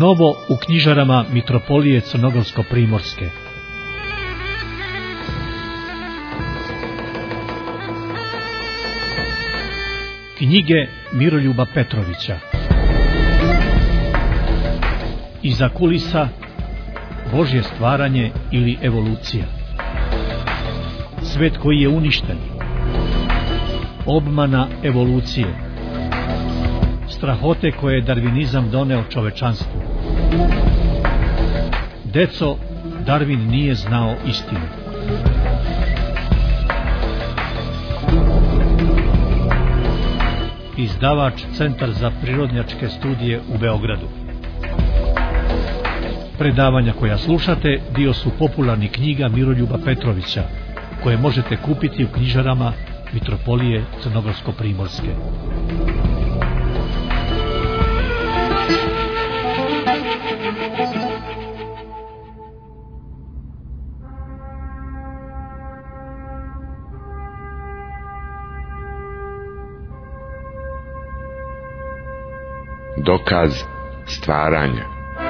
Novo u knjižarama Mitropolije Crnogorsko-primorske. Knjige Miroljuba Petrovića. Iza kulisa, Božje stvaranje ili evolucija. Svet koji je uništen. Obmana evolucije. Strahote koje je darvinizam doneo čovečanstvu. Deco, Darwin nije znao istinu. Izdavač Centar za prirodnjačke studije u Beogradu. Predavanja koja slušate dio su popularnih knjiga Miroljuba Petrovića, koje možete kupiti u knjižarama Mitropolije Crnogorsko-primorske. Dokaz stvaranja.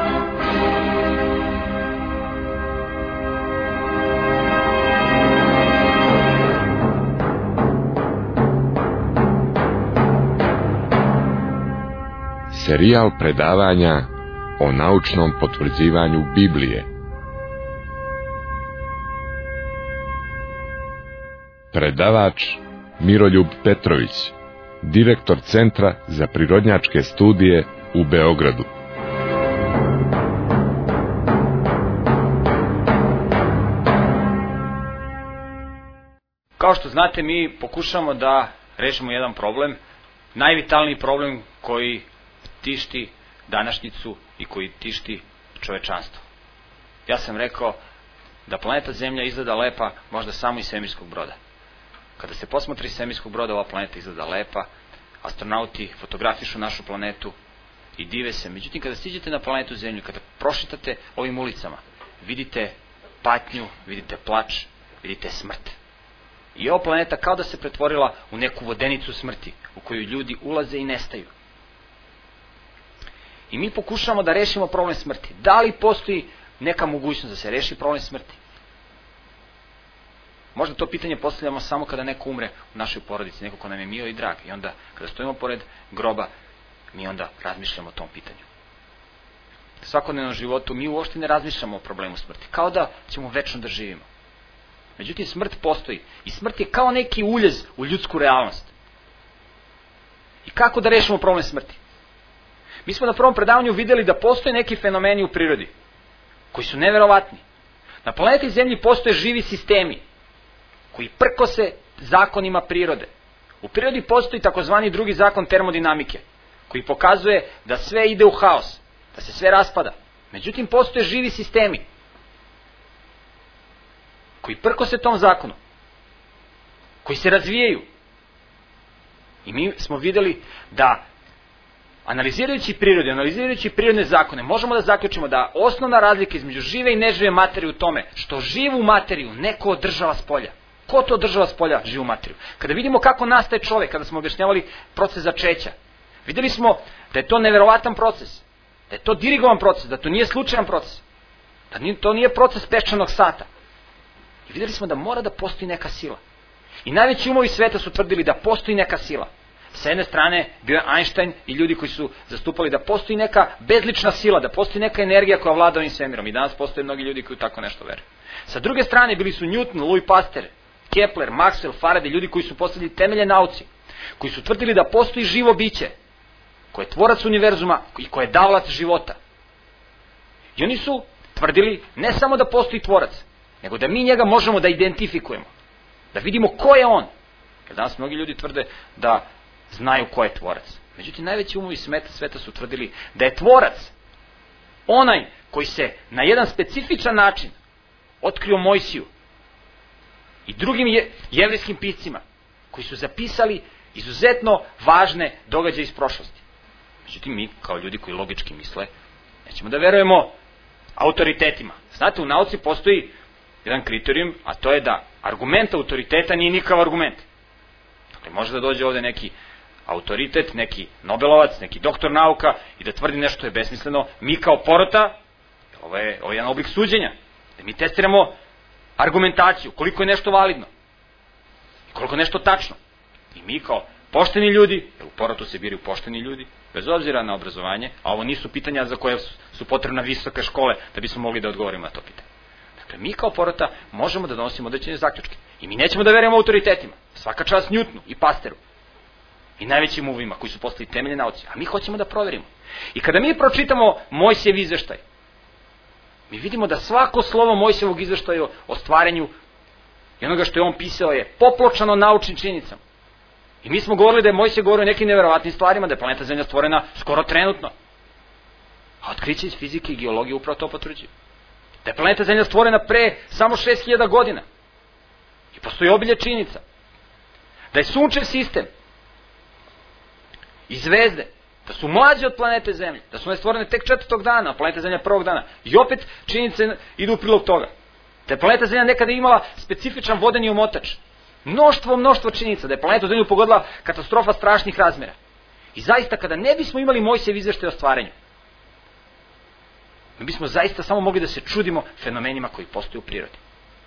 Serijal predavanja o naučnom potvrđivanju Biblije. Predavač Miroljub Petrović, direktor Centra za prirodnjačke studije u Beogradu. Kao što znate, mi pokušamo da rešimo jedan problem, najvitalniji problem koji tišti današnjicu i koji tišti čovečanstvo. Ja sam rekao da planeta Zemlja izgleda lepa možda samo iz svemirskog broda. Kada se posmotri iz svemirskog broda, ova planeta izgleda lepa, astronauti fotografišu našu planetu i dive se. Međutim, kada stiđete na planetu Zemlju, kada prošitate ovim ulicama, vidite patnju, vidite plač, vidite smrt. I ova planeta kao da se pretvorila u neku vodenicu smrti, u koju ljudi ulaze i nestaju. I mi pokušamo da rešimo problem smrti. Da li postoji neka mogućnost da se reši problem smrti? Možda to pitanje postavljamo samo kada neko umre u našoj porodici, neko ko nam je mio i drag. I onda, kada stojimo pored groba, mi onda razmišljamo o tom pitanju. U svakodnevnom životu mi uopšte ne razmišljamo o problemu smrti. Kao da ćemo večno da živimo. Međutim, smrt postoji. I smrt je kao neki uljez u ljudsku realnost. I kako da rešimo problem smrti? Mi smo na prvom predavanju videli da postoje neki fenomeni u prirodi, koji su neverovatni. Na planeti Zemlji postoje živi sistemi, koji prkose zakonima prirode. U prirodi postoji takozvani drugi zakon termodinamike, koji pokazuje da sve ide u haos, da se sve raspada. Međutim, postoje živi sistemi, koji prkose tom zakonu, koji se razvijaju. I mi smo videli da, analizirajući prirodu, analizirajući prirodne zakone, možemo da zaključimo da osnovna razlika između žive i nežive materije u tome što živu materiju neko održava s polja. Ko to održava s polja živu materiju? Kada vidimo kako nastaje čovjek, kada smo objašnjavali proces začeća, videli smo da je to neverovatan proces, da je to dirigovan proces, da to nije slučajan proces, da to nije proces peščanog sata. I videli smo da mora da postoji neka sila. I najveći umovi sveta su tvrdili da postoji neka sila. Sa jedne strane bio je Einstein i ljudi koji su zastupali da postoji neka bezlična sila, da postoji neka energija koja vlada ovim svemirom. I danas postoje mnogi ljudi koji tako nešto veruju. Sa druge strane bili su Newton, Louis Pasteur, Kepler, Maxwell, Faraday, ljudi koji su postavili temelje nauci, koji su tvrdili da postoji živo biće, koje je tvorac univerzuma i koje je davalac života. I oni su tvrdili ne samo da postoji tvorac, nego da mi njega možemo da identifikujemo, da vidimo ko je on. Jer danas mnogi ljudi tvrde da znaju ko je tvorac. Međutim, najveći umovi sveta su tvrdili da je tvorac onaj koji se na jedan specifičan način otkrio Mojsiju i drugim jevrejskim piscima, koji su zapisali izuzetno važne događaje iz prošlosti. Međutim, mi kao ljudi koji logički misle, nećemo da verujemo autoritetima. Znate, u nauci postoji jedan kriterijum, a to je da argument autoriteta nije nikav argument. Dakle, može da dođe ovde neki autoritet, neki Nobelovac, neki doktor nauka i da tvrdi nešto je besmisleno, mi kao porota, ovo je jedan oblik suđenja, da mi testiramo argumentaciju, koliko je nešto validno i koliko je nešto tačno. I mi kao pošteni ljudi, jer u porotu se biraju pošteni ljudi, bez obzira na obrazovanje, a ovo nisu pitanja za koje su potrebna visoke škole da bismo mogli da odgovorimo na to pitanje. Dakle, mi kao porota možemo da donosimo određene zaključke. I mi nećemo da verujemo autoritetima. Svaka čast Newtonu i Pasteru. I najvećim umovima koji su postali temelje nauci. A mi hoćemo da proverimo. I kada mi pročitamo Mojsijev izveštaj, mi vidimo da svako slovo Mojsijevog izveštaja o stvaranju i onoga što je on pisao je popločano naučnim činjenicama. I mi smo govorili da je Mojsije govorio o nekim neverovatnim stvarima, da je planeta Zemlja stvorena skoro trenutno. A otkriće iz fizike i geologije upravo to potvrđuju. Da je planeta Zemlja stvorena pre samo 6000 godina. I postoji obilje činjenica. Da je sunčev sistem i zvezde, da su mlađe od planete Zemlje, da su one stvorene tek 4. dana, a planeta Zemlja 1. dana. I opet činjenice idu u prilog toga. Da je planeta Zemlja nekada imala specifičan vodeni omotač. Mnoštvo činjenica, da je planetu Zemlju pogodila katastrofa strašnih razmjera. I zaista, kada ne bismo imali Mojsijev izveštaj o stvaranju, mi bismo zaista samo mogli da se čudimo fenomenima koji postoje u prirodi.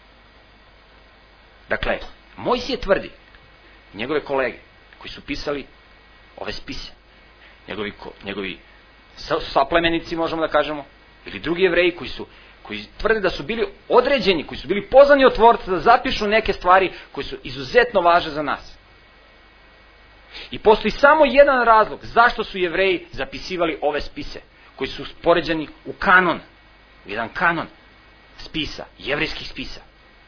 Dakle, Mojsije tvrdi, njegove kolege koji su pisali ove spise, njegovi saplemenici, možemo da kažemo, ili drugi Jevreji koji tvrde da su bili određeni, koji su bili pozvani od Tvorca da zapišu neke stvari koje su izuzetno važne za nas. I postoji samo jedan razlog zašto su Jevreji zapisivali ove spise, koji su poređani u kanon, u jedan kanon spisa, jevrejskih spisa.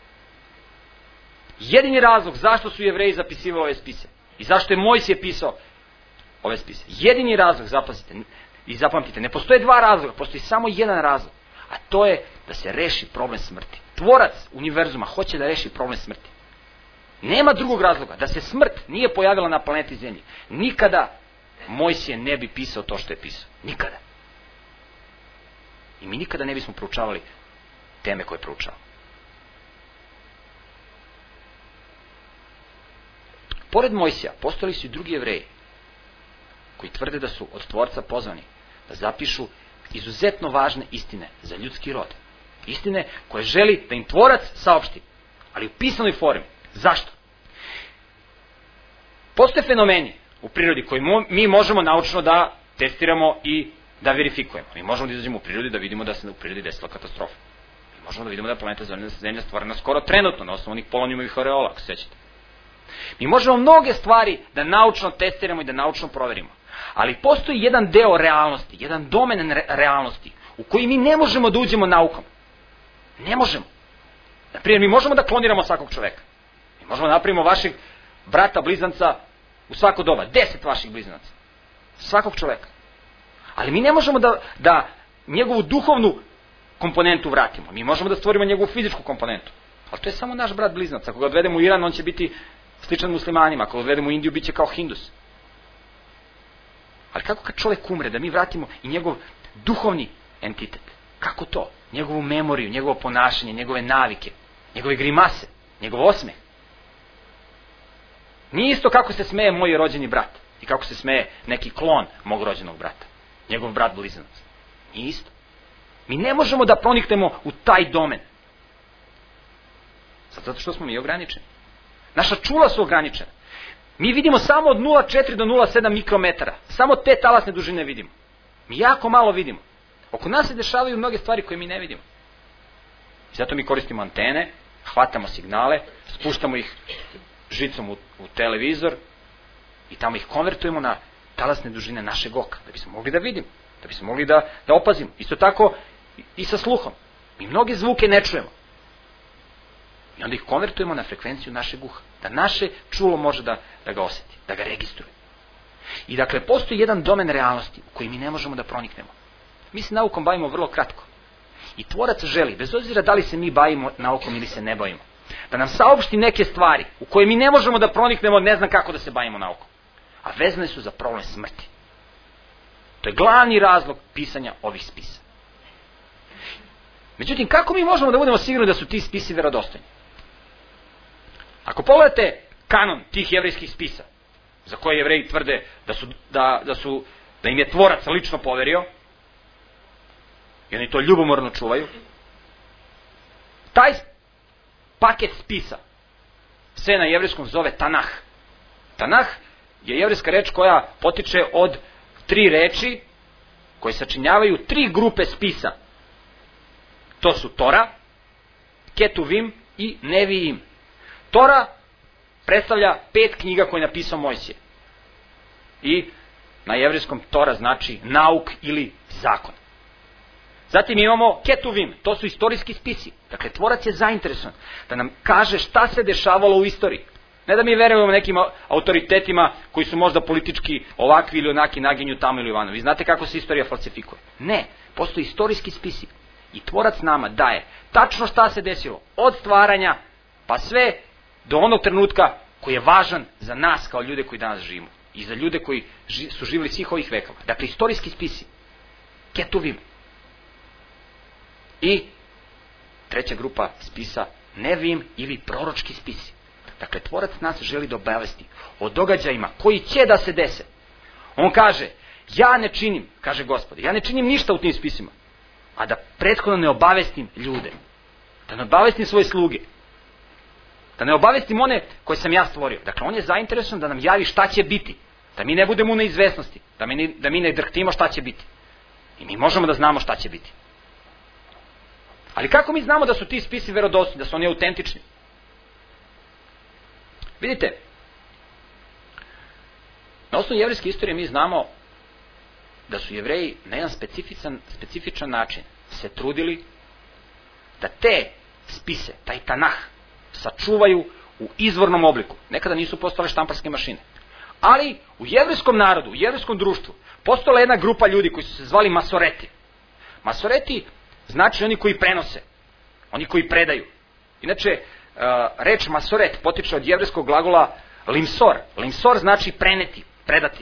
Jedini razlog zašto su Jevreji zapisivali ove spise i zašto je Mojsije pisao ove spise. Jedini razlog, zapamtite, ne postoje dva razloga, postoji samo jedan razlog, a to je da se reši problem smrti. Tvorac univerzuma hoće da reši problem smrti. Nema drugog razloga. Da se smrt nije pojavila na planeti Zemlji, nikada Mojsije ne bi pisao to što je pisao. Nikada. I mi nikada ne bismo proučavali teme koje proučavamo. Pored Mojsija, postojali su i drugi Jevreji koji tvrde da su od Tvorca pozvani da zapišu izuzetno važne istine za ljudski rod. Istine koje želi da im Tvorac saopšti, ali u pisanoj formi. Zašto? Postoje fenomeni u prirodi koji mi možemo naučno da testiramo i da verifikujemo. Mi možemo da izađemo u prirodi da vidimo da se u prirodi desila katastrofa. Mi možemo da vidimo da je planeta Zemlja stvorena skoro trenutno na osnovu onih polonijumovih areola, ako se sećate. Mi možemo mnoge stvari da naučno testiramo i da naučno proverimo. Ali postoji jedan deo realnosti, jedan domen realnosti u koji mi ne možemo da uđemo naukom. Ne možemo. Naprimjer, mi možemo da kloniramo svakog čoveka. Mi možemo da napravimo vašeg brata blizanca u svako doba. 10 vaših blizanaca. Svakog čoveka. Ali mi ne možemo da njegovu duhovnu komponentu vratimo. Mi možemo da stvorimo njegovu fizičku komponentu. Ali to je samo naš brat blizanac. Ako ga odvedemo u Iran, on će biti sličan muslimanima. Ako ga odvedemo u Indiju, bit će kao Hindus. Ali kako kad čovjek umre, da mi vratimo i njegov duhovni entitet? Kako to? Njegovu memoriju, njegovo ponašanje, njegove navike, njegove grimase, njegov osmeh. Nije isto kako se smeje moj rođeni brat i kako se smeje neki klon mog rođenog brata. Njegov brat blizanac. Nije isto. Mi ne možemo da proniknemo u taj domen. Zato što smo mi ograničeni. Naša čula su ograničena. Mi vidimo samo od 0,4 do 0,7 mikrometara. Samo te talasne dužine vidimo. Mi jako malo vidimo. Oko nas se dešavaju mnoge stvari koje mi ne vidimo. I zato mi koristimo antene, hvatamo signale, spuštamo ih žicom u televizor i tamo ih konvertujemo na talasne dužine našeg oka, da bismo mogli da vidimo, da bismo mogli da opazimo. Isto tako i sa sluhom. Mi mnoge zvuke ne čujemo. I onda ih konvertujemo na frekvenciju našeg uha. Da naše čulo može da ga osjeti, da ga registruje. I dakle, postoji jedan domen realnosti u koji mi ne možemo da proniknemo. Mi se naukom bavimo vrlo kratko. I Tvorac želi, bez obzira da li se mi bavimo naukom ili se ne bavimo, da nam saopšti neke stvari u koje mi ne možemo da proniknemo, ne znam kako da se bavimo naukom. A vezane su za problem smrti. To je glavni razlog pisanja ovih spisa. Međutim, kako mi možemo da budemo sigurni da su ti spisi verodostojni? Ako pogledate kanon tih jevrejskih spisa, za koje Jevreji tvrde da im je tvorac lično poverio, i oni to ljubomorno čuvaju, taj paket spisa se na jevrejskom zove Tanah. Tanah je jevrejska reč koja potiče od 3 reči koje sačinjavaju 3 grupe spisa. To su Tora, Ketuvim i Neviim. Tora predstavlja 5 knjiga koje je napisao Mojsije. I na jevrejskom Tora znači nauk ili zakon. Zatim imamo Ketuvim, to su istorijski spisi. Dakle, tvorac je zainteresovan da nam kaže šta se dešavalo u istoriji. Ne da mi verujemo nekim autoritetima koji su možda politički ovakvi ili onaki naginju tamo ili vano. Vi znate kako se istorija falsifikuje. Ne, postoji istorijski spisi. I tvorac nama daje tačno šta se desilo od stvaranja pa sve do onog trenutka koji je važan za nas kao ljude koji danas živimo. I za ljude koji su živjeli svih ovih vekova. Dakle, istorijski spisi. Ketuvim. I treća grupa spisa Nevim ili proročki spisi. Dakle, tvorac nas želi da obavesti o događajima koji će da se dese. On kaže, ja ne činim, kaže Gospod, ja ne činim ništa u tim spisima, a da prethodno ne obavestim ljude. Da ne obavestim svoje sluge. Da ne obavestim one koje sam ja stvorio. Dakle, on je zainteresovan da nam javi šta će biti. Da mi ne budemo u neizvesnosti. Da mi ne drhtimo šta će biti. I mi možemo da znamo šta će biti. Ali kako mi znamo da su ti spisi verodostojni, da su oni autentični? Vidite, na osnovu jevrejske istorije mi znamo da su Jevreji na jedan specifičan način se trudili da te spise, taj Tanah, sačuvaju u izvornom obliku. Nekada nisu postojale štamparske mašine. Ali u jevrejskom narodu, u jevrejskom društvu, postojala jedna grupa ljudi koji su se zvali Masoreti. Masoreti znači oni koji prenose, oni koji predaju. Inače, reč Masoret potiče od jevrejskog glagola limsor. Limsor znači preneti, predati.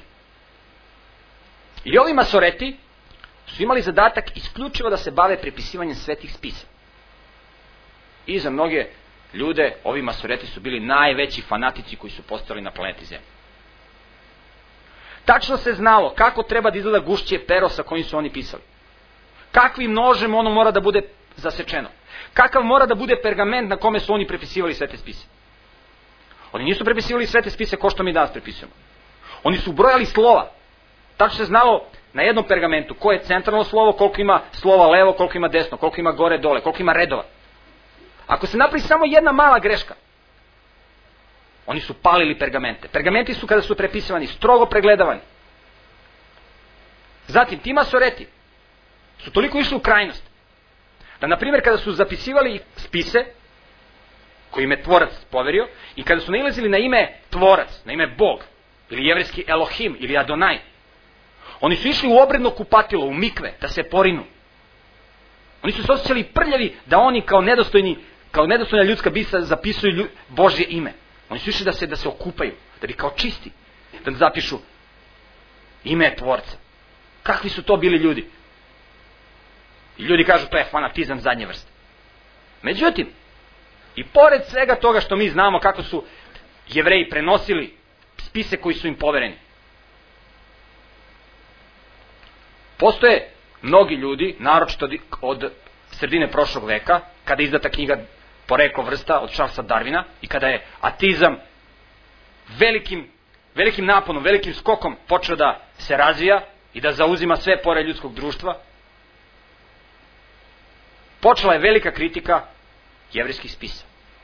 I ovi Masoreti su imali zadatak isključivo da se bave prepisivanjem svetih spisa. I za mnoge ljude ovi Masoreti su bili najveći fanatici koji su postojali na planeti Zemlji. Tačno se znalo kako treba da izgleda gušće pero sa kojim su oni pisali. Kakvim nožem ono mora da bude zasečeno. Kakav mora da bude pergament na kome su oni prepisivali sve te spise. Oni nisu prepisivali sve te spise kao što mi danas prepisujemo. Oni su brojali slova. Tačno se znalo na jednom pergamentu koje je centralno slovo, koliko ima slova levo, koliko ima desno, koliko ima gore, dole, koliko ima redova. Ako se napravi samo jedna mala greška, oni su palili pergamente. Pergamenti su, kada su prepisivani, strogo pregledavani. Zatim, ti Masoreti su toliko išli u krajnost, da, na primjer, kada su zapisivali spise, koji im je tvorac poverio, i kada su nailazili na ime tvorac, na ime Bog, ili jevrejski Elohim, ili Adonai, oni su išli u obredno kupatilo, u mikve, da se porinu. Oni su se osjećali prljavi da oni kao nedostojna ljudska bića zapisuju Božje ime. Oni su išli da se okupaju, da bi kao čisti, da zapišu ime tvorca. Kakvi su to bili ljudi? I ljudi kažu, to je fanatizam zadnje vrste. Međutim, i pored svega toga što mi znamo kako su Jevreji prenosili spise koji su im povereni, postoje mnogi ljudi, naročito od sredine prošlog veka, kada je izdata knjiga Poreklo vrsta od Charlesa Darwina i kada je atizam velikim naponom, velikim skokom počeo da se razvija i da zauzima sve pore ljudskog društva, počela je velika kritika jevrejskih spisa.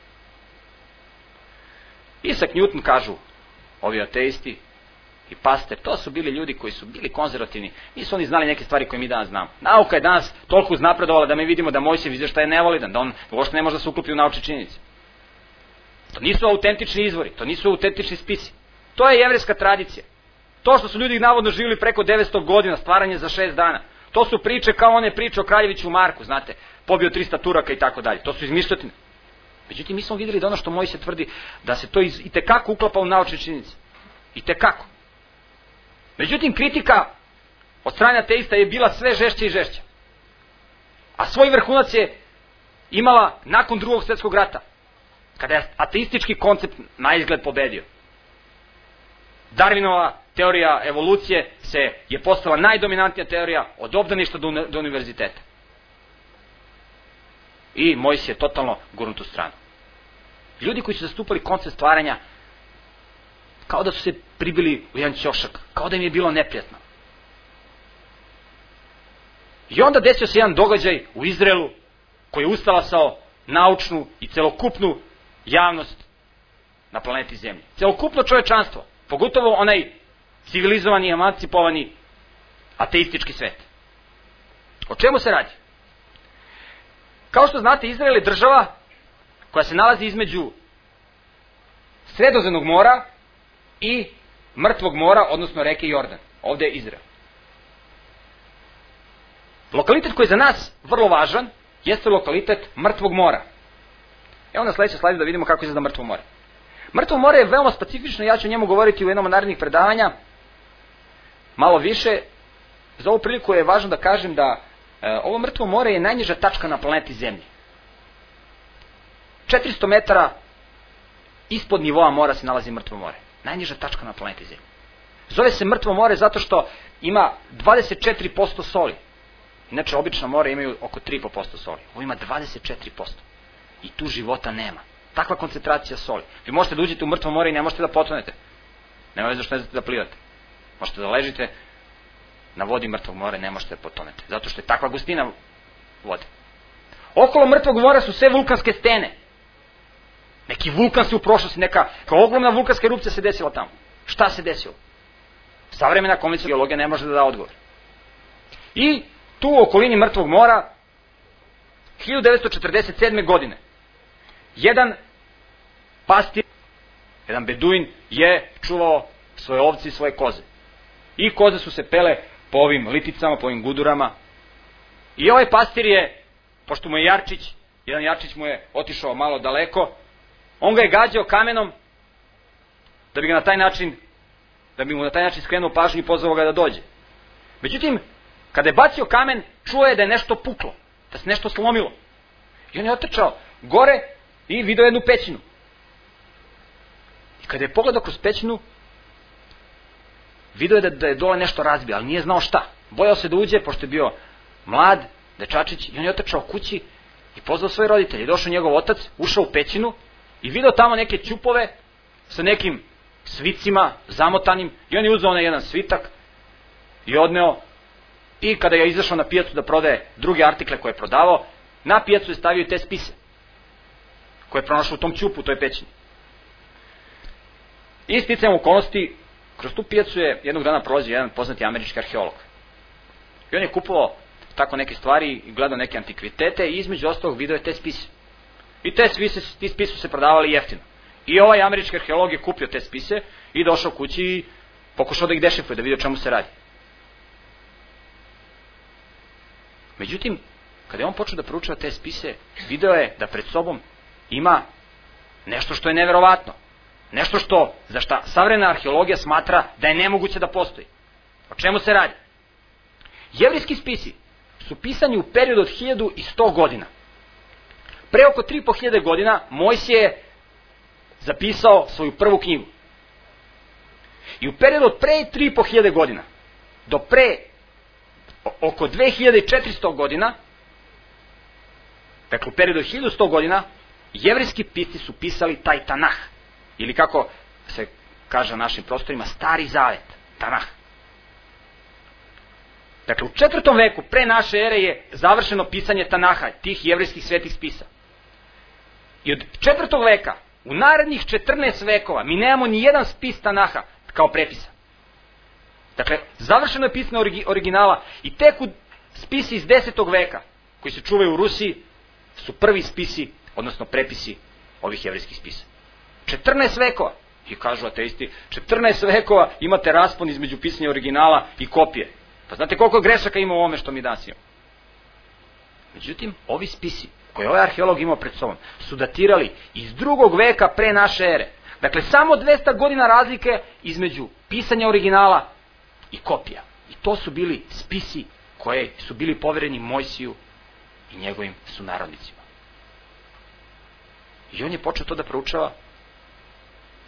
Isaac Newton, kažu ovi ateisti i Pasteur, to su bili ljudi koji su bili konzervativni, nisu oni znali neke stvari koje mi danas znamo. Nauka je danas toliko uznapredovala da mi vidimo da Mojsijev izveštaj je nevalidan, da on uopšte ne može da se uklopi u naučne činjenice. To nisu autentični izvori, to nisu autentični spisi. To je jevrejska tradicija. To što su ljudi navodno živjeli preko 900 godina, stvaranje za 6 dana, to su priče kao one priče o kraljeviću Marku, znate, pobio 300 Turaka i tako dalje. To su izmišljotine. Međutim, mi smo vidjeli da ono što Mojsije tvrdi, da se to itekako uklapa u naučne činjenice. Itekako. Međutim, kritika od strane ateista je bila sve žešća i žešća. A svoj vrhunac je imala nakon Drugog svjetskog rata, kada je ateistički koncept na izgled pobedio. Darwinova teorija evolucije je postala najdominantnija teorija od obdaništa do univerziteta. I Mojsije je totalno gurnut u stranu. Ljudi koji su zastupali koncept stvaranja, kao da su se pribili u jedan ćošak, kao da im je bilo neprijatno. I onda desio se jedan događaj u Izraelu koji je ustalasao naučnu i celokupnu javnost na planeti Zemlji. Celokupno čovečanstvo, pogotovo onaj civilizovani, emancipovani, ateistički svet. O čemu se radi? Kao što znate, Izrael je država koja se nalazi između Sredozemnog mora i Mrtvog mora, odnosno reke Jordan. Ovde je Izrael. Lokalitet koji je za nas vrlo važan jeste lokalitet Mrtvog mora. Evo na sledećem slajdu da vidimo kako izgleda Mrtvo more. Mrtvo more je veoma specifično, ja ću o njemu govoriti u jednom od narednih predavanja malo više. Za ovu priliku je važno da kažem da ovo Mrtvo more je najniža tačka na planeti Zemlji. 400 metara ispod nivoa mora se nalazi Mrtvo more. Najniža tačka na planeti Zemlji. Zove se Mrtvo more zato što ima 24% soli. Inače, obična mora imaju oko 3,5% soli. Ovo ima 24%. I tu života nema. Takva koncentracija soli. Vi možete da uđete u Mrtvo more i ne možete da potonete. Nema veze što ne znate da plivate. Možete da ležite na vodi Mrtvog mora, ne možete da potonete. Zato što je takva gustina vode. Okolo Mrtvog mora su sve vulkanske stene. Neki vulkan se u prošlosti, neka kao ogromna vulkanska erupcija se desila tamo. Šta se desilo? Savremena konvencija geologija ne može da da odgovor. I tu u okolini Mrtvog mora 1947. godine jedan pastir, jedan beduin je čuvao svoje ovce i svoje koze. I koze su se pele po ovim liticama, po ovim gudurama. I ovaj pastir je, pošto mu je jarčić, jedan jarčić mu je otišao malo daleko, on ga je gađao kamenom da bi mu na taj način skrenuo pažnju i pozvao ga da dođe. Međutim, kada je bacio kamen, čuo je da je nešto puklo, da se nešto slomilo. I on je otrčao gore i video jednu pećinu. I kada je pogledao kroz pećinu, video je da je dole nešto razbio, ali nije znao šta. Bojao se da uđe, pošto je bio mlad, dečačić, i on je otrčao kući i pozvao svoje roditelje. Došao njegov otac, ušao u pećinu i video tamo neke ćupove sa nekim svicima zamotanim, i on je uzeo onaj jedan svitak i odneo, i kada je izašao na pijacu da prodaje druge artikle koje je prodavao, na pijacu je stavio i te spise koje je pronašao u tom ćupu, u toj pećini. I sticajem okolnosti, kroz tu pijacu je jednog dana prolazio jedan poznati američki arheolog. I on je kupovao tako neke stvari i gledao neke antikvitete i između ostalog video je te spise. I ti spise su se prodavali jeftino. I ovaj američki arheolog je kupio te spise i došao kući i pokušao da ih dešifruje, da vidi o čemu se radi. Međutim, kada je on počeo da proučava te spise, video je da pred sobom ima nešto što je neverovatno. Nešto za šta savremena arheologija smatra da je nemoguće da postoji. O čemu se radi? Jevrijski spisi su pisani u periodu od 1100 godina. Pre oko 3.500 godina Mojsije je zapisao svoju prvu knjigu. I u periodu od pre 3.500 godina do pre oko 2400 godina, dakle u periodu od 1100 godina, jevrijski pisci su pisali taj Tanah, ili kako se kaže na našim prostorima, Stari Zavet, Tanah. Dakle, u 4. veku pre naše ere je završeno pisanje Tanaha, tih jevrijskih svetih spisa. I od 4. veka, u narednih 14 vekova, mi nemamo ni jedan spis Tanaha kao prepisa. Dakle, završeno je pisanje originala i tek u spisi iz 10. veka, koji se čuvaju u Rusiji, su prvi spisi, odnosno prepisi ovih jevrijskih spisa. 14 vekova. I kažu ateisti, 14 vekova imate raspon između pisanja originala i kopije. Pa znate koliko grešaka ima u ovome što mi danas imamo. Međutim, ovi spisi koje ovaj arheolog imao pred sobom su datirali iz 2. veka pre naše ere. Dakle, samo 200 godina razlike između pisanja originala i kopija. I to su bili spisi koje su bili povereni Mojsiju i njegovim sunarodnicima. I on je počeo to da proučava.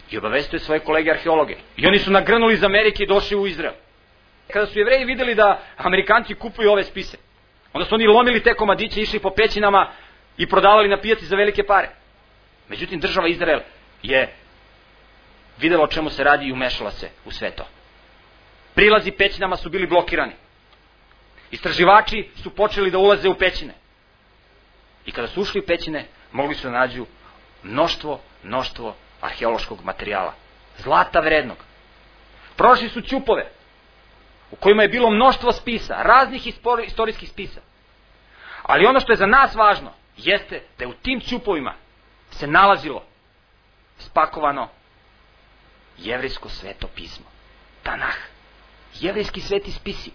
i obavestio svoje kolege arheologe. I oni su nagrnuli iz Amerike i došli u Izrael. Kada su Jevreji videli da Amerikanci kupuju ove spise, onda su oni lomili te komadiće, išli po pećinama i prodavali na pijaci za velike pare. Međutim, država Izrael je videla o čemu se radi i umešala se u sve to. Prilazi pećinama su bili blokirani. Istraživači su počeli da ulaze u pećine. I kada su ušli u pećine, mogli su da nađu mnoštvo arheološkog materijala. Zlata vrednog. Prošli su ćupove, u kojima je bilo mnoštvo spisa, raznih istorijskih spisa. Ali ono što je za nas važno, jeste da je u tim ćupovima se nalazilo spakovano jevrejsko sveto pismo. Tanah. Jevrejski sveti spisi.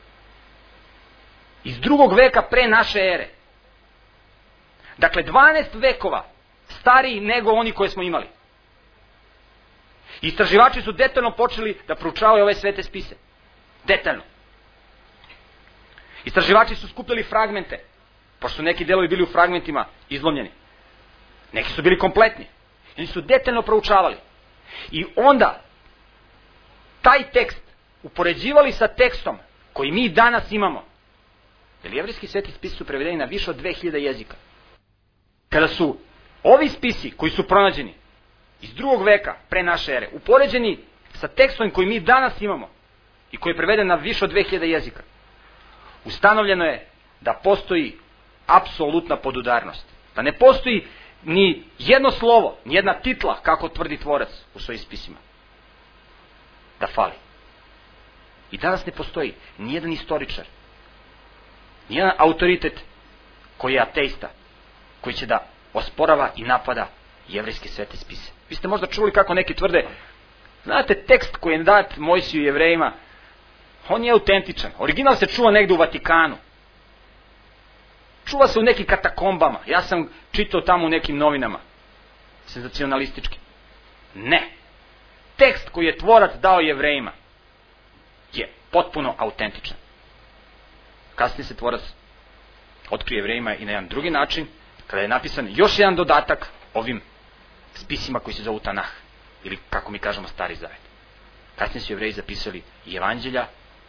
Iz 2. veka pre naše ere. Dakle, 12 vekova stariji nego oni koje smo imali. Istraživači su detaljno počeli da proučavaju ove svete spise. Detaljno. Istraživači su skupljali fragmente, pošto su neki delovi bili u fragmentima izlomljeni. Neki su bili kompletni. Oni su detaljno proučavali. I onda taj tekst upoređivali sa tekstom koji mi danas imamo. Jer jevrejski sveti spisi su prevedeni na više od 2000 jezika. Kada su ovi spisi koji su pronađeni iz 2. veka pre naše ere upoređeni sa tekstom koji mi danas imamo i koji je preveden na više od 2000 jezika, ustanovljeno je da postoji apsolutna podudarnost. Da ne postoji ni jedno slovo, ni jedna titla, kako tvrdi tvorac u svojim spisima. Da fali. I danas ne postoji ni jedan istoričar, ni jedan autoritet koji je ateista, koji će da osporava i napada jevrejske svete spise. Vi ste možda čuli kako neki tvrde, znate, tekst koji je dat Mojsiju i Jevrejima, on je autentičan. Original se čuva negde u Vatikanu. Čuva se u nekim katakombama. Ja sam čitao tamo u nekim novinama. Senzacionalistički. Ne. Tekst koji je tvorac dao Jevrejima je potpuno autentičan. Kasnije se tvorac otkrio Jevrejima i na jedan drugi način, kada je napisan još jedan dodatak ovim spisima koji se zovu Tanah, ili kako mi kažemo Stari Zavet. Kasnije su Jevreji zapisali i evanđelja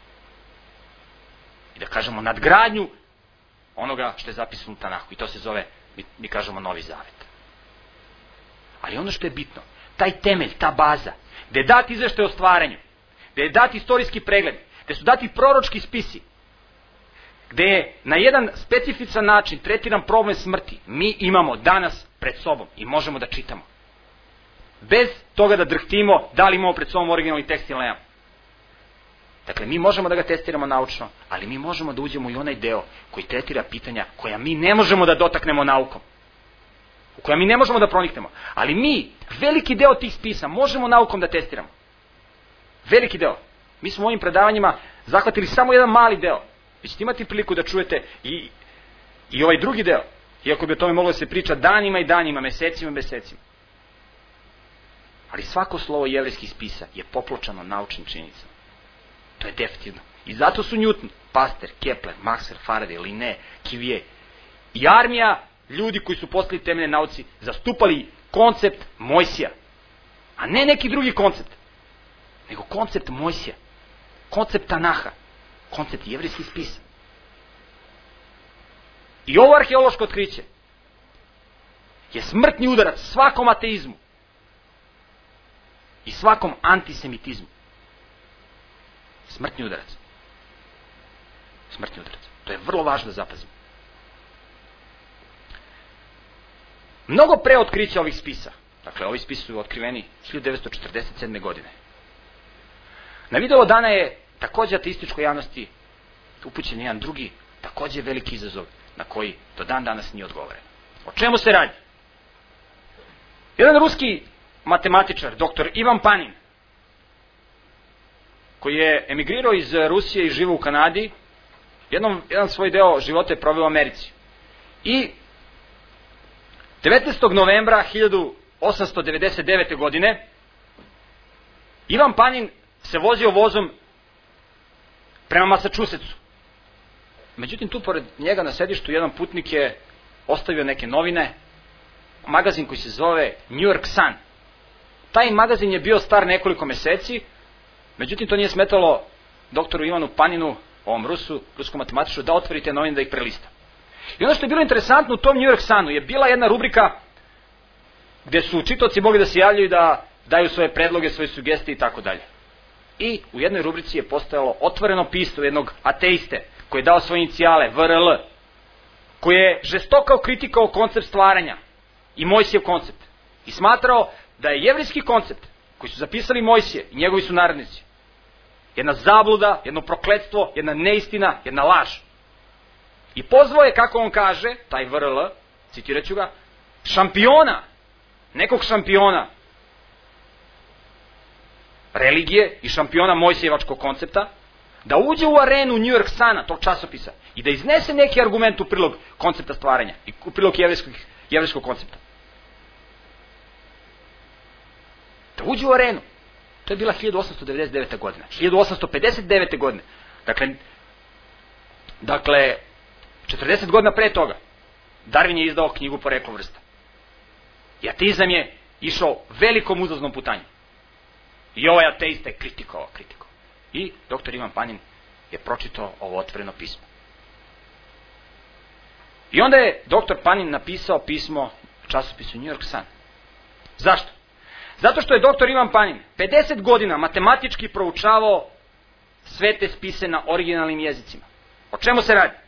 i da kažemo nadgradnju onoga što je zapisano u Tanahu. I to se zove, mi kažemo, Novi Zavet. Ali ono što je bitno, taj temelj, ta baza, gde je dat izveštaj o stvaranju, gde je dat istorijski pregled, gde su dati proročki spisi, gde je na jedan specifičan način tretiran problem smrti, mi imamo danas pred sobom i možemo da čitamo. Bez toga da drhtimo da li imamo pred sobom originalni tekst ili nemamo. Dakle, mi možemo da ga testiramo naučno, ali mi možemo da uđemo i onaj deo koji tretira pitanja koja mi ne možemo da dotaknemo naukom, u koja mi ne možemo da proniknemo. Ali mi, veliki deo tih spisa, možemo naukom da testiramo. Veliki deo. Mi smo u ovim predavanjima zahvatili samo jedan mali deo. Vi ćete imati priliku da čujete i ovaj drugi deo, iako bi o tome moglo da se priča danima i danima, mesecima i mesecima. Ali svako slovo jevrejskih spisa je popločano naučnim činjenicama. To je definitivno. I zato su Newton, Pasteur, Kepler, Maxwell, Faraday, Linné, Cuvier i armija ljudi koji su postali temeljne nauci zastupali koncept Mojsija. A ne neki drugi koncept. Nego koncept Mojsija. Koncept Tanaha. Koncept jevrejskih spisa. I ovo arheološko otkriće je smrtni udarac svakom ateizmu i svakom antisemitizmu. Smrtni udarac. Smrtni udarac. To je vrlo važno da zapazimo. Mnogo pre otkrića ovih spisa, dakle ovi spisi su otkriveni 1947. godine. Na videlo dana je takođe ateističkoj javnosti upućen jedan drugi, takođe veliki izazov na koji do dan danas nije odgovoreno. O čemu se radi? Jedan ruski matematičar, dr. Ivan Panin, koji je emigrirao iz Rusije i živo u Kanadi, jedan svoj deo života je proveo u Americi. I 19. novembra 1899. godine Ivan Panin se vozio vozom prema Massachusettsu. Međutim, tu pored njega na sedištu jedan putnik je ostavio neke novine, magazin koji se zove New York Sun. Taj magazin je bio star nekoliko meseci, međutim to nije smetalo doktoru Ivanu Paninu, ovom ruskom matematičaru, da otvori te novine da ih prelista. I ono što je bilo interesantno u tom New York Sunu je bila jedna rubrika gde su čitaoci mogli da se javljaju, da daju svoje predloge, svoje sugestije i tako dalje. I u jednoj rubrici je postojalo otvoreno pismo jednog ateiste koji je dao svoje inicijale, VRL, koji je žestoko kritikao koncept stvaranja i Mojsijev koncept. I smatrao da je jevrijski koncept koji su zapisali Mojsije i njegovi su narednici jedna zabluda, jedno prokletstvo, jedna neistina, jedna laž. I pozvao je, kako on kaže, taj VRL, citirat ću ga, šampiona, nekog šampiona religije i šampiona Mojsijevačkog koncepta, da uđe u arenu New York Suna, tog časopisa, i da iznese neki argument u prilog koncepta stvaranja i u prilog jevrijskog koncepta. Da uđe u arenu. To je bila 1899. godina. 1859. godine. Dakle, 40 godina pre toga, Darwin je izdao knjigu Poreklo vrsta. I ateizam je išao velikom uzlaznom putanjem. I ovaj ateista je kritikovao. I doktor Ivan Panin je pročitao ovo otvoreno pismo. I onda je doktor Panin napisao pismo časopisu New York Sun. Zašto? Zato što je doktor Ivan Panin 50 godina matematički proučavao svete spise na originalnim jezicima. O čemu se radi?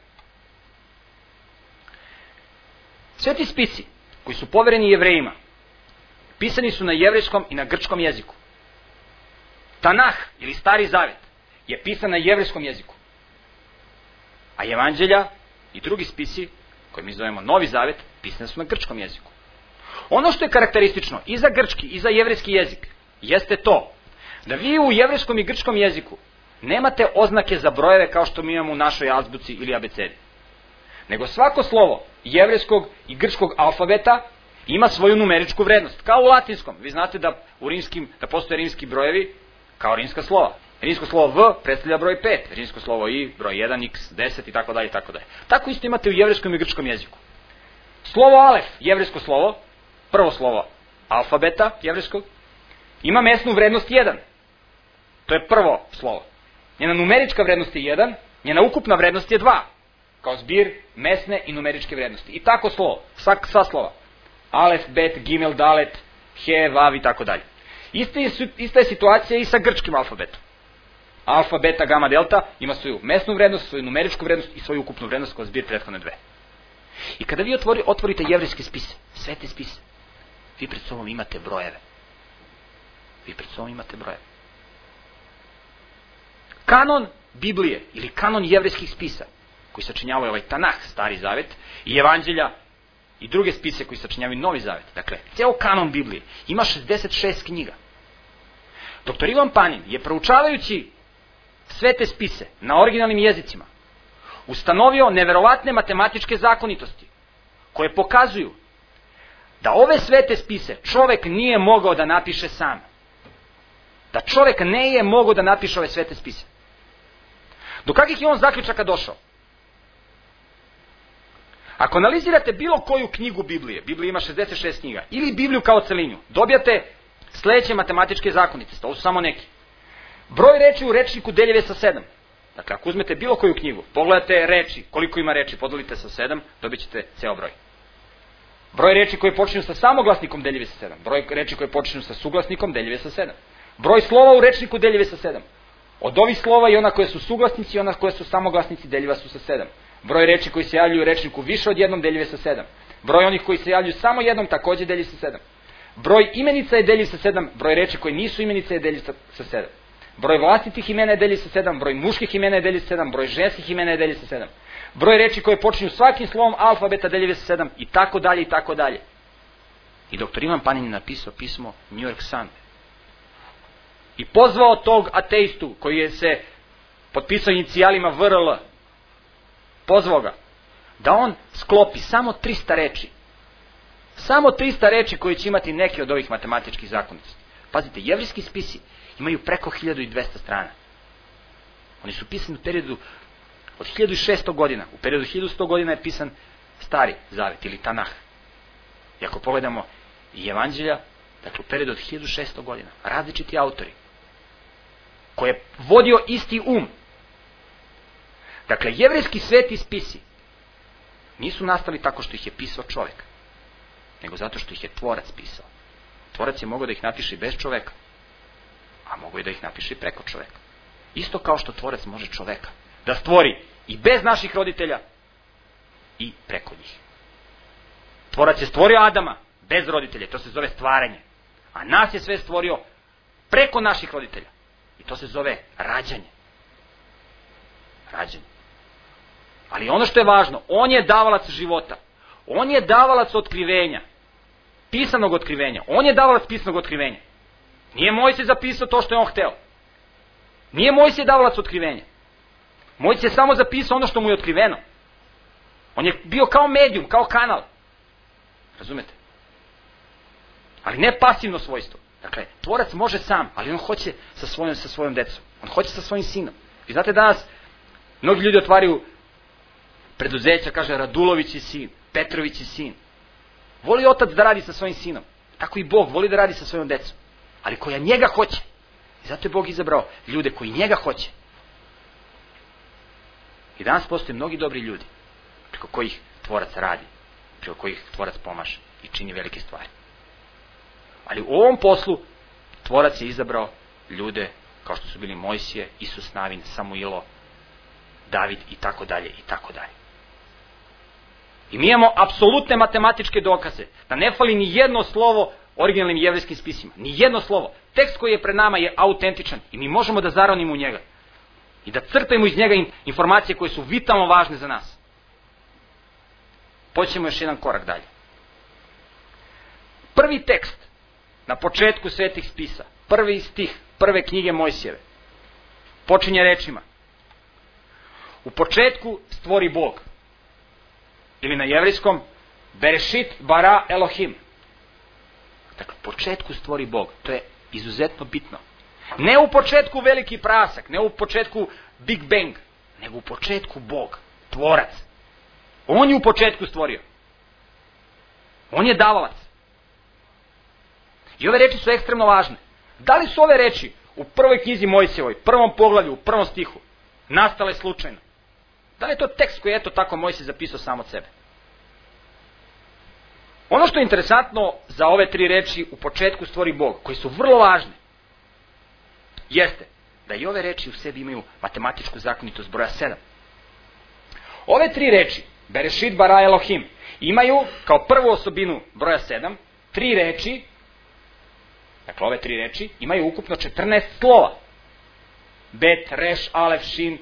Sveti spisi koji su povereni Jevrejima pisani su na jevrejskom i na grčkom jeziku. Tanah ili Stari Zavet je pisan na jevrejskom jeziku. A Evanđelja i drugi spisi, koje mi zovemo Novi Zavet, pisani su na grčkom jeziku. Ono što je karakteristično i za grčki i za jevrejski jezik jeste to da vi u jevrejskom i grčkom jeziku nemate oznake za brojeve kao što mi imamo u našoj azbuci ili abecedi. Nego svako slovo jevrejskog i grčkog alfabeta ima svoju numeričku vrednost. Kao u latinskom. Vi znate da da postoje rimski brojevi kao rimska slova. Rimsko slovo V predstavlja broj 5, rimsko slovo I broj 1, X, 10 i tako dalje. Tako isto imate u jevrejskom i grčkom jeziku. Slovo Alef, jevrejsko slovo, prvo slovo alfabeta jevrejskog, ima mesnu vrednost 1. To je prvo slovo. Njena numerička vrednost je 1, njena ukupna vrednost je 2. Kao zbir mesne i numeričke vrednosti. I tako slovo, sva slova. Alef, Bet, Gimel, Dalet, He, Vav i tako dalje. Ista je situacija i sa grčkim alfabetom. Alfa, beta, gama, delta ima svoju mesnu vrednost, svoju numeričku vrednost i svoju ukupnu vrednost kao zbir prethodne dve. I kada vi otvorite jevrejske spise, svete spise, vi pred sobom imate brojeve. Kanon Biblije ili kanon jevrejskih spisa koji sačinjavaju ovaj Tanah, Stari Zavet, i Evanđelja i druge spise koji sačinjavaju Novi Zavet. Dakle, ceo kanon Biblije ima 66 knjiga. Doktor Ivan Panin je proučavajući svete spise na originalnim jezicima ustanovio neverovatne matematičke zakonitosti koje pokazuju da ove svete spise čovek nije mogao da napiše sam. Da čovek nije mogao da napiše ove svete spise. Do kakvih je on zaključaka došao? Ako analizirate bilo koju knjigu Biblije, Biblija ima 66 knjiga, ili Bibliju kao celinu, dobijate sledeće matematičke zakonite, to su samo neki. Broj reči u rečniku deljive sa 7. Dakle, ako uzmete bilo koju knjigu, pogledate reči, koliko ima reči, podelite sa 7, dobit ćete ceo broj. Broj reči koje počinju sa samoglasnikom deljive sa 7. Broj reči koje počinju sa suglasnikom deljive sa 7. Broj slova u rečniku deljive sa 7. Od ovih slova i ona koje su suglasnici i ona koje su samoglasnici deljiva su sa 7. Broj reči koji se javljaju u rečniku više od jednom deljive sa 7. Broj onih koji se javljaju samo jednom takođe deljiv sa 7. Broj imenica je deljiv sa 7. Broj reči koji nisu imenice je deljiv sa 7. Broj vlastitih imena je deljiv sa 7. Broj muških imena je deljiv sa 7. Broj ženskih imena je deljiv sa 7. Broj reči koje počinju svakim slovom alfabeta deljive sa 7. I tako dalje i tako dalje. I doktor Ivan Panin je napisao pismo New York Sun. I pozvao tog ateistu koji je se potpisao inicijalima VRL, pozvao ga da on sklopi samo 300 reči. Samo 300 reči koje će imati neki od ovih matematičkih zakonitosti. Pazite, jevrijski spisi imaju preko 1200 strana. Oni su pisani u periodu od 1600 godina. U periodu 1100 godina je pisan Stari Zavet ili Tanah. I ako pogledamo i Evanđelja dakle u periodu od 1600 godina, različiti autori, koje je vodio isti Dakle, jevrejski sveti spisi nisu nastali tako što ih je pisao čovjek, nego zato što ih je tvorac pisao. Tvorac je mogao da ih napiše bez čoveka, a mogao je da ih napiše preko čoveka. Isto kao što tvorac može čoveka da stvori i bez naših roditelja i preko njih. Tvorac je stvorio Adama bez roditelja, to se zove stvaranje. A nas je sve stvorio preko naših roditelja. I to se zove rađanje. Rađanje. Ali ono što je važno, on je davalac života. On je davalac otkrivenja. Pisanog otkrivenja. On je davalac pisanog otkrivenja. Nije Mojsije zapisao to što je on hteo. Nije Mojsije davalac otkrivenja. Mojsije je samo zapisao ono što mu je otkriveno. On je bio kao medijum, kao kanal. Razumete? Ali ne pasivno svojstvo. Dakle, tvorac može sam, ali on hoće sa svojom decom. On hoće sa svojim sinom. I znate, danas mnogi ljudi otvaraju preduzeća, kaže Radulović je sin, Petrović je sin. Voli otac da radi sa svojim sinom. Tako i Bog voli da radi sa svojom decom. Ali koja njega hoće. I zato je Bog izabrao ljude koji njega hoće. I danas postoje mnogi dobri ljudi preko kojih tvorac radi, preko kojih tvorac pomaže i čini velike stvari. Ali u ovom poslu tvorac je izabrao ljude kao što su bili Mojsije, Isus Navin, Samuilo, David i tako dalje i tako dalje. I mi imamo apsolutne matematičke dokaze da ne fali ni jedno slovo originalnim jevrejskim spisima. Ni jedno slovo. Tekst koji je pred nama je autentičan i mi možemo da zaronimo u njega. I da crpimo iz njega informacije koje su vitalno važne za nas. Počnemo još jedan korak dalje. Prvi tekst na početku svetih spisa, prvi stih prve knjige Mojsijeve, počinje rečima: u početku stvori Bog. Ili na jevrejskom Berešit bara Elohim. Dakle, u početku stvori Bog. To je izuzetno bitno. Ne u početku veliki prasak, ne u početku Big Bang, nego u početku Bog, tvorac. On je u početku stvorio. On je davalac. I ove reči su ekstremno važne. Da li su ove reči u prvoj knjizi Mojsijevoj, prvom poglavlju, u prvom stihu, nastale slučajno? Da li je to tekst koji je eto tako Mojsije zapisao sam od sebe? Ono što je interesantno za ove tri reči u početku stvori Bog, koji su vrlo važne, jeste da i ove reči u sebi imaju matematičku zakonitost broja 7. Ove tri reči, Berešit bara Elohim, imaju kao prvu osobinu broja 7, tri reči, dakle ove tri reči, imaju ukupno 14 slova. Bet, Reš, Alef, Šin,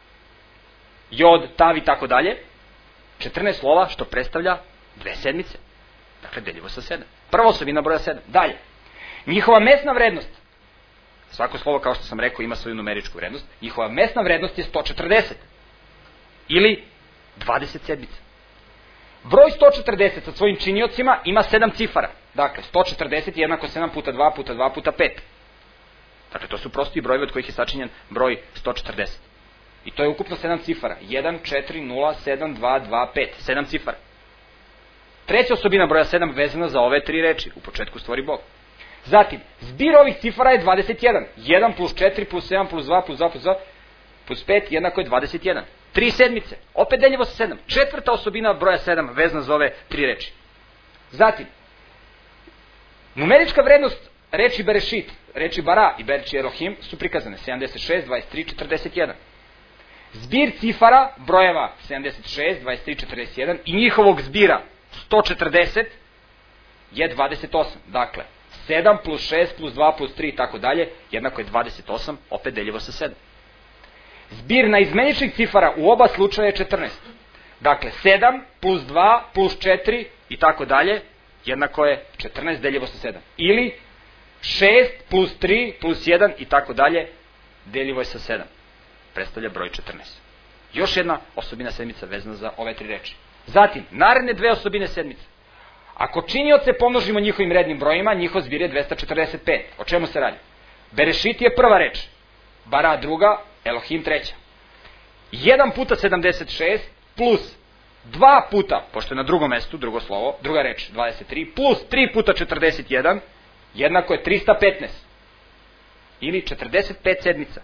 Jod, Tav i tako dalje. 14 slova što predstavlja 2 sedmice. Dakle, deljivo sa 7. Prva osobina broja 7. Dalje. Njihova mesna vrednost, svako slovo, kao što sam rekao, ima svoju numeričku vrednost, njihova mesna vrednost je 140. Ili 20 sedmica. Broj 140 sa svojim činiocima ima 7 cifara. Dakle, 140 je jednako 7 puta 2 puta 2 puta 5. Dakle, to su prosti brojevi od kojih je sačinjen broj 140. I to je ukupno 7 cifara. 1, 4, 0, 7, 2, 2, 5. 7 cifara. Treća osobina broja 7 vezana za ove tri reči. U početku stvori Bog. Zatim, zbir ovih cifara je 21. 1 plus 4 plus 7 plus 2 plus 2 plus 2 plus 5 jednako je 21. 3 sedmice. Opet deljivo sa 7. Četvrta osobina broja 7 vezana za ove tri reči. Zatim, numerička vrednost reči Berešit, reči bara i reči Elohim su prikazane 76, 23, 41. Zbir cifara brojeva 76, 23, 41 i njihovog zbira 140 je 28. Dakle, 7 plus 6 plus 2 plus 3 i tako dalje jednako je 28, opet deljivo sa 7. Zbir naizmeničnih cifara u oba slučaja je 14. Dakle, 7 plus 2 plus 4 i tako dalje jednako je 14 deljivo sa 7. Ili 6 plus 3 plus 1 i tako dalje deljivo je sa 7. Predstavlja broj 14. Još jedna osobina sedmica vezana za ove tri reči. Zatim, naredne dve osobine sedmice. Ako činioce pomnožimo njihovim rednim brojima, njihov zbir je 245. O čemu se radi? Berešit je prva reč, bara druga, Elohim treća. 1 puta 76 plus 2 puta, pošto je na drugom mestu, drugo slovo, druga reč 23, plus 3 puta 41 jednako je 315 ili 45 sedmica.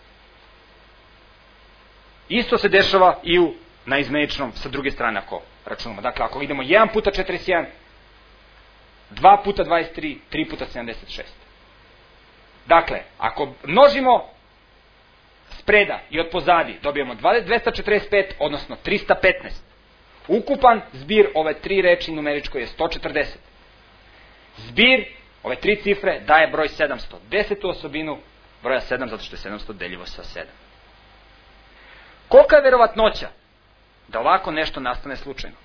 Isto se dešava i u naizmeničnom sa druge strane ako računamo. Dakle, ako idemo 1 puta 41, 2 puta 23, 3 puta 76. Dakle, ako množimo spreda i od pozadi, dobijemo 245, odnosno 315. Ukupan zbir ove tri reči numeričko je 140. Zbir ove tri cifre daje broj 700. 10. osobinu broja 7, zato što je 700 deljivo sa 7. Kolika je verovatnoća da ovako nešto nastane slučajno?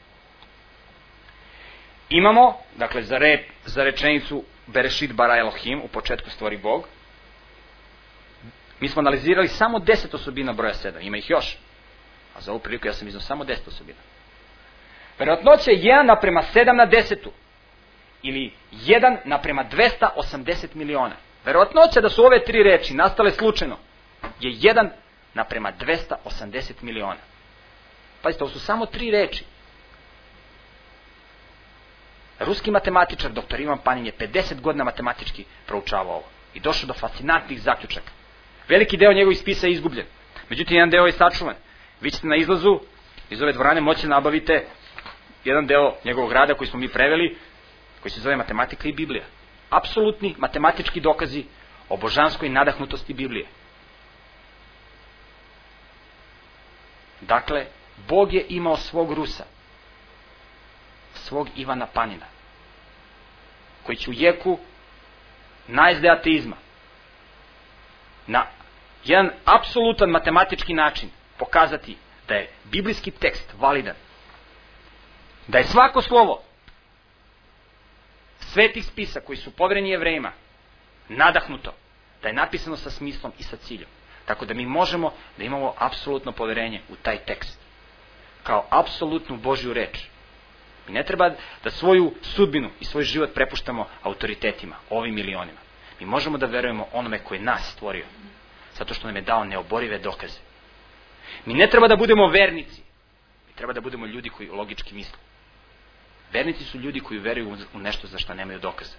Imamo, dakle, za rečenicu Berešit bara Elohim, u početku stvori Bog. Mi smo analizirali samo 10 osobina broja 7, ima ih još. A za ovu priliku ja sam iznao samo 10 osobina. Verovatnoća je 1 naprema 7 na 10. Ili 1 naprema 280 miliona. Verovatnoća da su ove tri reči nastale slučajno je 1 naprema 280 miliona. Pazite, ovo su samo tri reči. Ruski matematičar, dr. Ivan Panin, je 50 godina matematički proučavao ovo i došao do fascinantnih zaključaka. Veliki deo njegovih spisa je izgubljen. Međutim, jedan deo je sačuvan. Vi ćete na izlazu iz ove dvorane moći nabavite jedan deo njegovog rada koji smo mi preveli, koji se zove Matematika i Biblija. Apsolutni matematički dokazi o božanskoj nadahnutosti Biblije. Dakle, Bog je imao svog Rusa, svog Ivana Panina, koji će u jeku najezde ateizma na jedan apsolutan matematički način pokazati da je biblijski tekst validan, da je svako slovo svetih spisa koji su povereni Jevrejima nadahnuto, da je napisano sa smislom i sa ciljem. Tako da mi možemo da imamo apsolutno poverenje u taj tekst kao apsolutnu Božju reč. Mi ne treba da svoju sudbinu i svoj život prepuštamo autoritetima, ovim milionima. Mi možemo da verujemo onome koji je nas stvorio, zato što nam je dao neoborive dokaze. Mi ne treba da budemo vernici, mi treba da budemo ljudi koji logički misle. Vernici su ljudi koji veruju u nešto za što nemaju dokaza.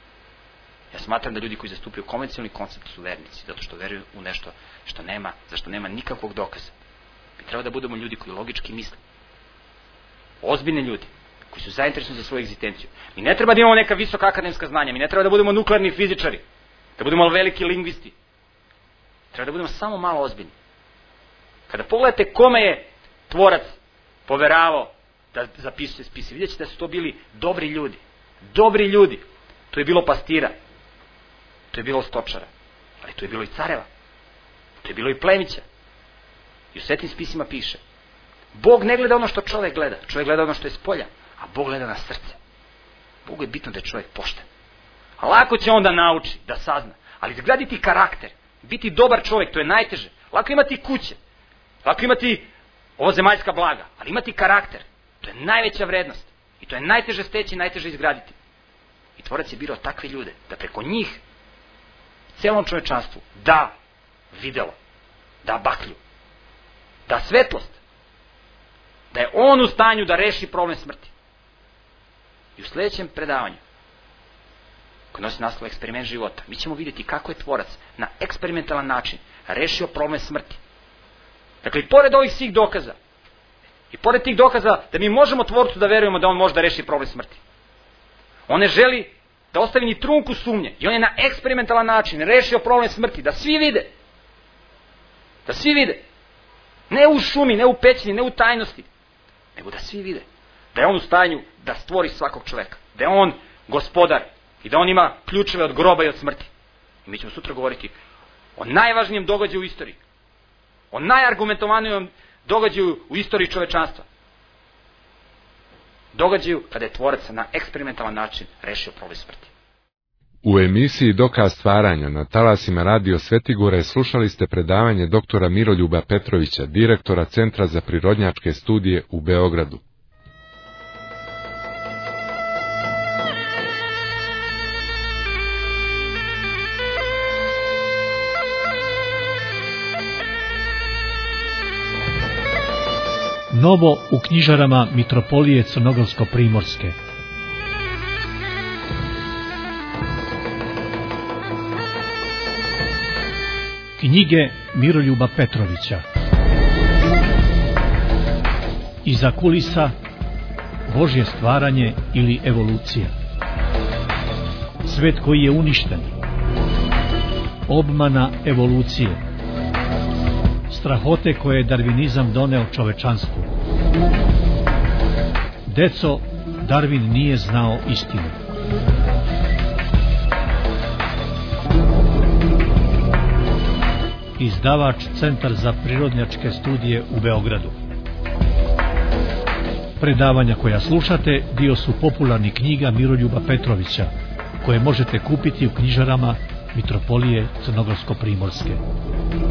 Ja smatram da ljudi koji zastupaju konvencionalni koncept su vernici, zato što veruju u nešto za što nema nikakvog dokaza. Mi treba da budemo ljudi koji logički misle. Ozbiljni ljudi, koji su zainteresovani za svoju egzistenciju. Mi ne treba da imamo neka visoka akademska znanja, mi ne treba da budemo nuklearni fizičari, da budemo veliki lingvisti. Treba da budemo samo malo ozbiljni. Kada pogledate kome je tvorac poveravao da zapisuje spise, vidjet ćete da su to bili dobri ljudi. Dobri ljudi. To je bilo pastira. To je bilo stočara. Ali to je bilo i careva. To je bilo i plemića. I u svetim spisima piše: Bog ne gleda ono što čovjek gleda. Čovjek gleda ono što je spolja, a Bog gleda na srce. Bogu je bitno da je čovjek pošten. A lako će on da nauči, da sazna. Ali izgraditi karakter, biti dobar čovjek, to je najteže. Lako imati kuće, lako imati ovo zemaljska blaga, ali imati karakter, to je najveća vrednost. I to je najteže steći, najteže izgraditi. I Tvorac je birao takve ljude, da preko njih celom čovečanstvu da videlo, da baklju, da svetlost, da je on u stanju da reši problem smrti. I u sljedećem predavanju, koji nosi naslov Eksperiment života, mi ćemo vidjeti kako je Tvorac na eksperimentalan način rešio problem smrti. Dakle, i pored ovih svih dokaza, i pored tih dokaza da mi možemo Tvorcu da verujemo da on može da reši problem smrti, on ne želi da ostavi ni trunku sumnje. I on je na eksperimentalan način rešio problem smrti, da svi vide. Da svi vide. Ne u šumi, ne u pećini, ne u tajnosti, nego da svi vide. Da je on u stanju da stvori svakog čoveka. Da je on gospodar i da on ima ključeve od groba i od smrti. I mi ćemo sutra govoriti o najvažnijem događaju u istoriji. O najargumentovanijem događaju u istoriji čovečanstva. Događaju kada je Tvorac na eksperimentalan način rešio problem smrti. U emisiji Dokaz stvaranja na talasima Radio Svetigore slušali ste predavanje doktora Miroljuba Petrovića, direktora Centra za prirodnjačke studije u Beogradu. Novo u knjižarama Mitropolije Crnogorsko-primorske. Knjige Miroljuba Petrovića. Iza kulisa Božje stvaranje ili evolucija. Svet koji je uništen. Obmana evolucije. Strahote koje je darvinizam doneo čovečanstvu. Deco, Darwin nije znao istinu. Izdavač Centar za prirodnjačke studije u Beogradu. Predavanja koja slušate dio su popularnih knjiga Miroljuba Petrovića, koje možete kupiti u knjižarama Mitropolije Crnogorsko-primorske.